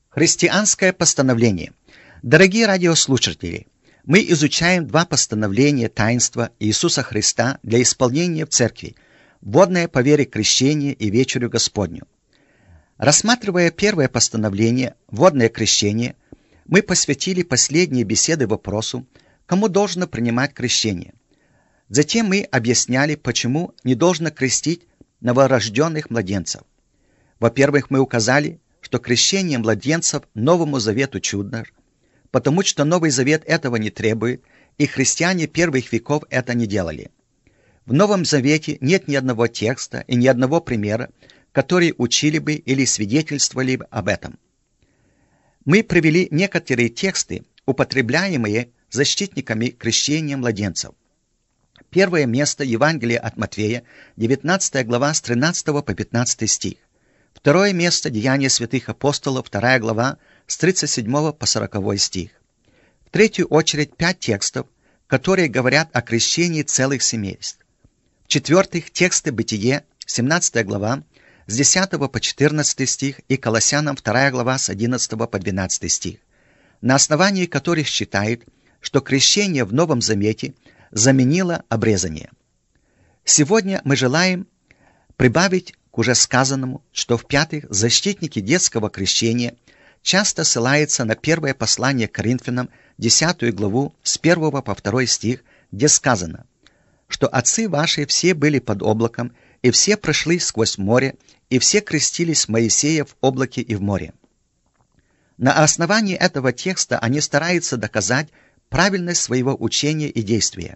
Христианское постановление. Дорогие радиослушатели, мы изучаем два постановления таинства Иисуса Христа для исполнения в церкви: водное по вере крещение и вечерю Господню. Рассматривая первое постановление, водное крещение, мы посвятили последние беседы вопросу, кому должно принимать крещение. Затем мы объясняли, почему не должно крестить новорожденных младенцев. Во-первых, мы указали, что крещение младенцев Новому Завету чудно, потому что Новый Завет этого не требует, и христиане первых веков это не делали. В Новом Завете нет ни одного текста и ни одного примера, которые учили бы или свидетельствовали бы об этом. Мы привели некоторые тексты, употребляемые защитниками крещения младенцев. Первое место — Евангелие от Матфея, 19 глава, с 13 по 15 стих. Второе место — Деяния святых апостолов, 2 глава, с 37 по 40 стих. В третью очередь 5 текстов, которые говорят о крещении целых семейств. В-четвертых, тексты Бытие, 17 глава, с 10 по 14 стих, и Колоссянам 2 глава, с 11 по 12 стих, на основании которых считают, что крещение в Новом Завете заменило обрезание. Сегодня мы желаем прибавить к уже сказанному, что в-пятых, защитники детского крещения часто ссылаются на первое послание к Коринфянам, 10 главу, с 1 по 2 стих, где сказано, что отцы ваши все были под облаком, и все прошли сквозь море, и все крестились Моисея в облаке и в море. На основании этого текста они стараются доказать правильность своего учения и действия,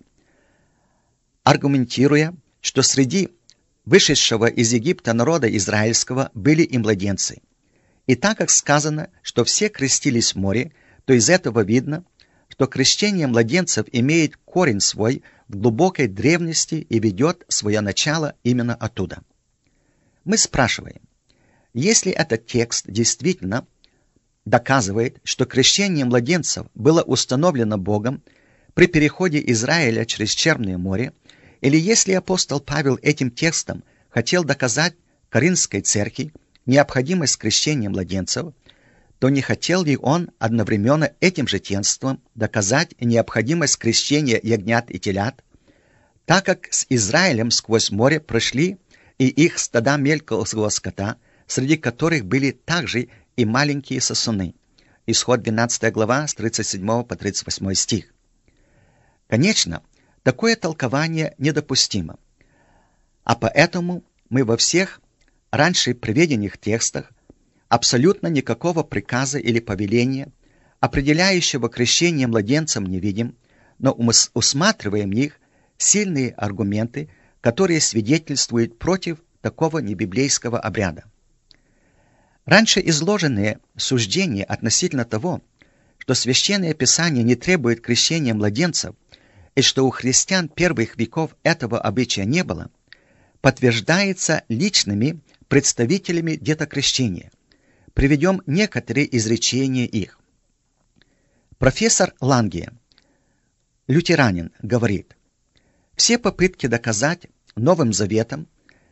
аргументируя, что среди вышедшего из Египта народа израильского были и младенцы. И так как сказано, что все крестились в море, то из этого видно, что крещение младенцев имеет корень свой в глубокой древности и ведет свое начало именно оттуда. Мы спрашиваем, если этот текст действительно доказывает, что крещение младенцев было установлено Богом при переходе Израиля через Черное море, или если апостол Павел этим текстом хотел доказать Коринфской церкви необходимость крещения младенцев, то не хотел ли он одновременно этим же текстом доказать необходимость крещения ягнят и телят, так как с Израилем сквозь море прошли и их стада мелкого скота, среди которых были также и маленькие сосуны. Исход 12 глава, с 37 по 38 стих. Конечно, такое толкование недопустимо, а поэтому мы во всех раньше приведенных текстах абсолютно никакого приказа или повеления, определяющего крещение младенцам, не видим, но усматриваем в них сильные аргументы, которые свидетельствуют против такого небиблейского обряда. Раньше изложенные суждения относительно того, что Священное Писание не требует крещения младенцев и что у христиан первых веков этого обычая не было, подтверждается личными представителями детокрещения. Приведем некоторые изречения их. Профессор Ланге, лютеранин, говорит, все попытки доказать Новым Заветом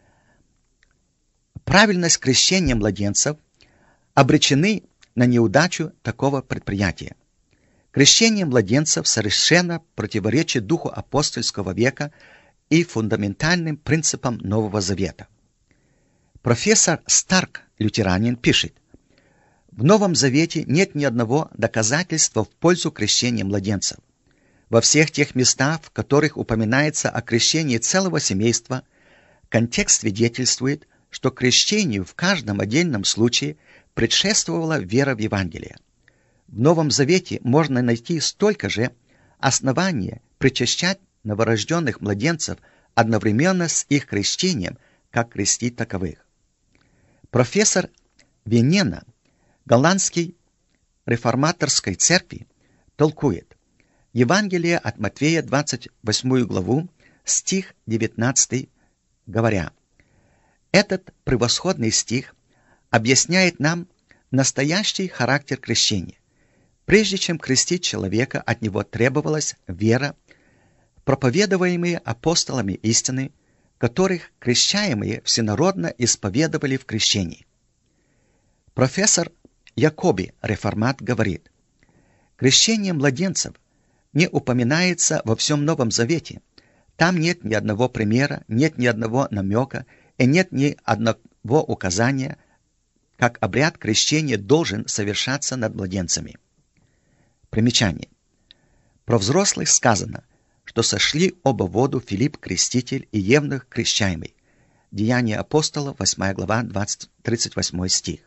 правильность крещения младенцев обречены на неудачу такого предприятия. Крещение младенцев совершенно противоречит духу апостольского века и фундаментальным принципам Нового Завета. Профессор Старк, лютеранин, пишет, в Новом Завете нет ни одного доказательства в пользу крещения младенцев. Во всех тех местах, в которых упоминается о крещении целого семейства, контекст свидетельствует, что крещению в каждом отдельном случае предшествовала вера в Евангелие. В Новом Завете можно найти столько же основания причащать новорожденных младенцев одновременно с их крещением, как крестить таковых. Профессор Венена, голландской реформаторской церкви, толкует Евангелие от Матфея, 28 главу, стих 19, говоря, этот превосходный стих объясняет нам настоящий характер крещения. Прежде чем крестить человека, от него требовалась вера, проповедуемые апостолами истины, которых крещаемые всенародно исповедовали в крещении. Профессор Якоби, реформат, говорит: крещение младенцев не упоминается во всем Новом Завете. Там нет ни одного примера, нет ни одного намека и нет ни одного указания, как обряд крещения должен совершаться над младенцами. Примечание. Про взрослых сказано, что сошли оба в воду Филипп Креститель и Евнух Крещаемый. Деяния апостолов, 8 глава, 38 стих.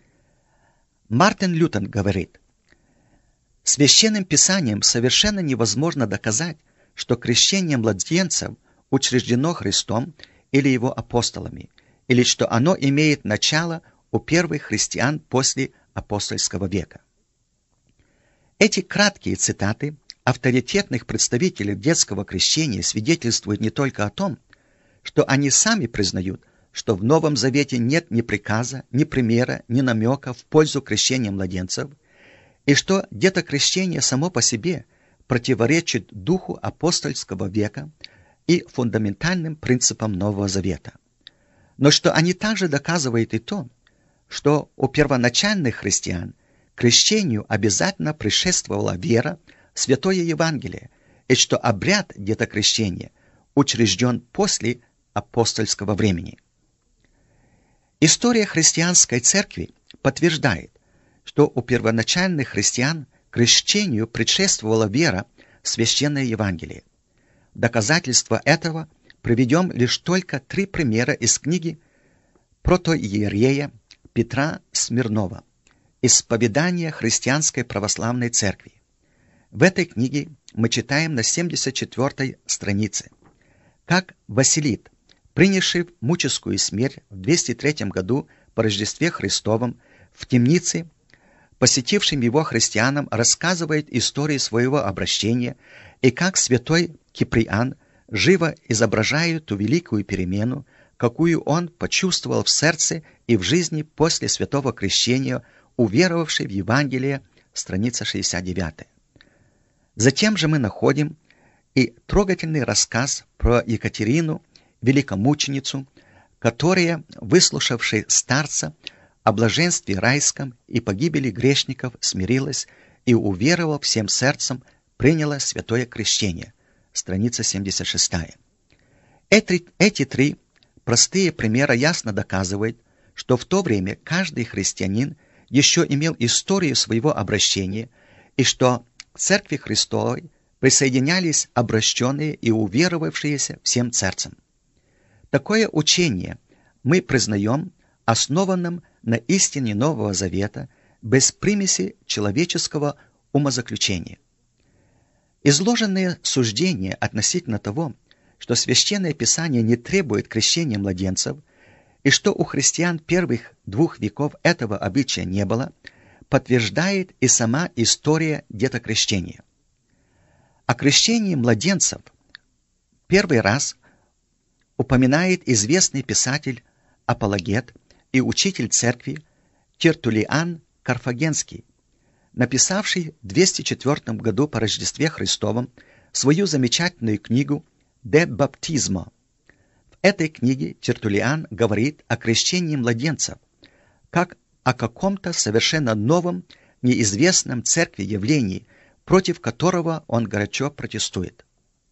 Мартин Лютер говорит: священным писанием совершенно невозможно доказать, что крещение младенцев учреждено Христом или его апостолами, или что оно имеет начало у первых христиан после апостольского века. Эти краткие цитаты авторитетных представителей детского крещения свидетельствуют не только о том, что они сами признают, что в Новом Завете нет ни приказа, ни примера, ни намека в пользу крещения младенцев, и что детокрещение само по себе противоречит духу апостольского века и фундаментальным принципам Нового Завета. Но что они также доказывают и то, что у первоначальных христиан крещению обязательно предшествовала вера в Святое Евангелие, и что обряд детокрещения учрежден после апостольского времени. История христианской церкви подтверждает, что у первоначальных христиан крещению предшествовала вера в Священное Евангелие. В доказательство этого приведем лишь только 3 примера из книги протоиерея Петра Смирнова «Исповедание христианской православной церкви». В этой книге мы читаем на 74-й странице, как Василит, принявший муческую смерть в 203 году по Рождестве Христовом в темнице, посетившим его христианам, рассказывает историю своего обращения, и как святой Киприан живо изображает ту великую перемену, какую он почувствовал в сердце и в жизни после святого крещения, уверовавший в Евангелие, страница 69. Затем же мы находим и трогательный рассказ про Екатерину, великомученицу, которая, выслушавши старца о блаженстве райском и погибели грешников, смирилась и, уверовав всем сердцем, приняла святое крещение, страница 76. Эти 3 простые примера ясно доказывают, что в то время каждый христианин еще имел историю своего обращения, и что к Церкви Христовой присоединялись обращенные и уверовавшиеся всем сердцем. Такое учение мы признаем основанным на истине Нового Завета без примеси человеческого умозаключения. Изложенные суждения относительно того, что Священное Писание не требует крещения младенцев и что у христиан первых 2 веков этого обычая не было, подтверждает и сама история детокрещения. О крещении младенцев первый раз упоминает известный писатель, апологет и учитель церкви Тертуллиан Карфагенский, написавший в 204 году по Рождестве Христовом свою замечательную книгу «De Baptismo». В этой книге Тертуллиан говорит о крещении младенцев, как о каком-то совершенно новом, неизвестном церкви явлении, против которого он горячо протестует.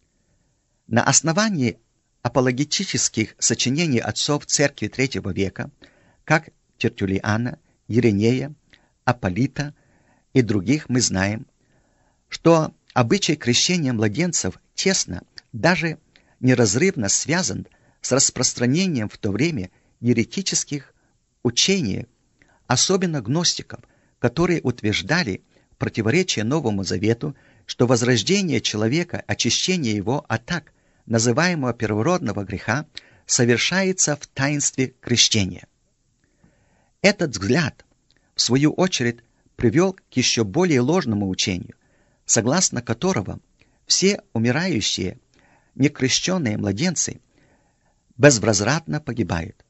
На основании апологетических сочинений отцов церкви III века, как Тертуллиана, Иринея, Аполита и других, мы знаем, что обычай крещения младенцев тесно, даже неразрывно связан с распространением в то время еретических учений, особенно гностиков, которые утверждали в противоречие Новому Завету, что возрождение человека, очищение его от так называемого первородного греха, совершается в таинстве крещения. Этот взгляд, в свою очередь, привел к еще более ложному учению, согласно которого все умирающие, некрещенные младенцы безвозвратно погибают.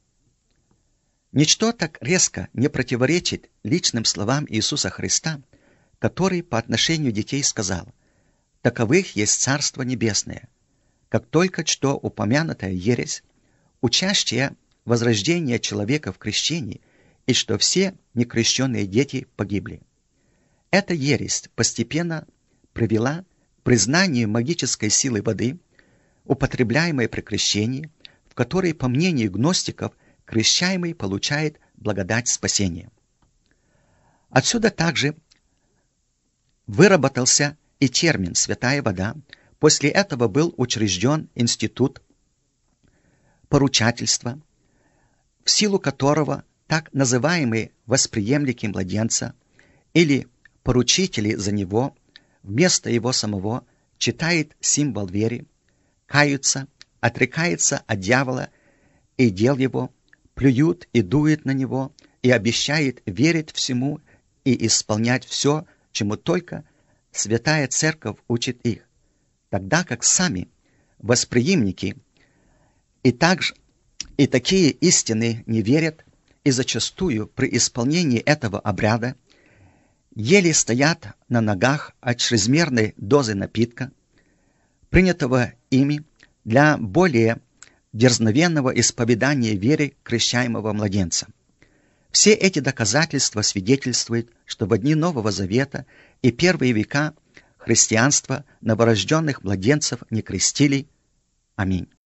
Ничто так резко не противоречит личным словам Иисуса Христа, который по отношению детей сказал: «Таковых есть Царство Небесное», как только что упомянутая ересь, учащая возрождение человека в крещении и что все некрещенные дети погибли. Эта ересь постепенно привела к признанию магической силы воды, употребляемой при крещении, в которой, по мнению гностиков, крещаемый получает благодать спасения. Отсюда также выработался и термин «святая вода». После этого был учрежден институт поручательства, в силу которого так называемые восприемники младенца или поручители за него вместо его самого читает символ веры, каются, отрекается от дьявола и дел его, плюют и дует на него и обещает верить всему и исполнять все, чему только Святая Церковь учит их, тогда как сами восприимники и такие истины не верят, и зачастую при исполнении этого обряда еле стоят на ногах от чрезмерной дозы напитка, принятого ими для более дерзновенного исповедания веры крещаемого младенца. Все эти доказательства свидетельствуют, что в дни Нового Завета и первые века христианства новорожденных младенцев не крестили. Аминь.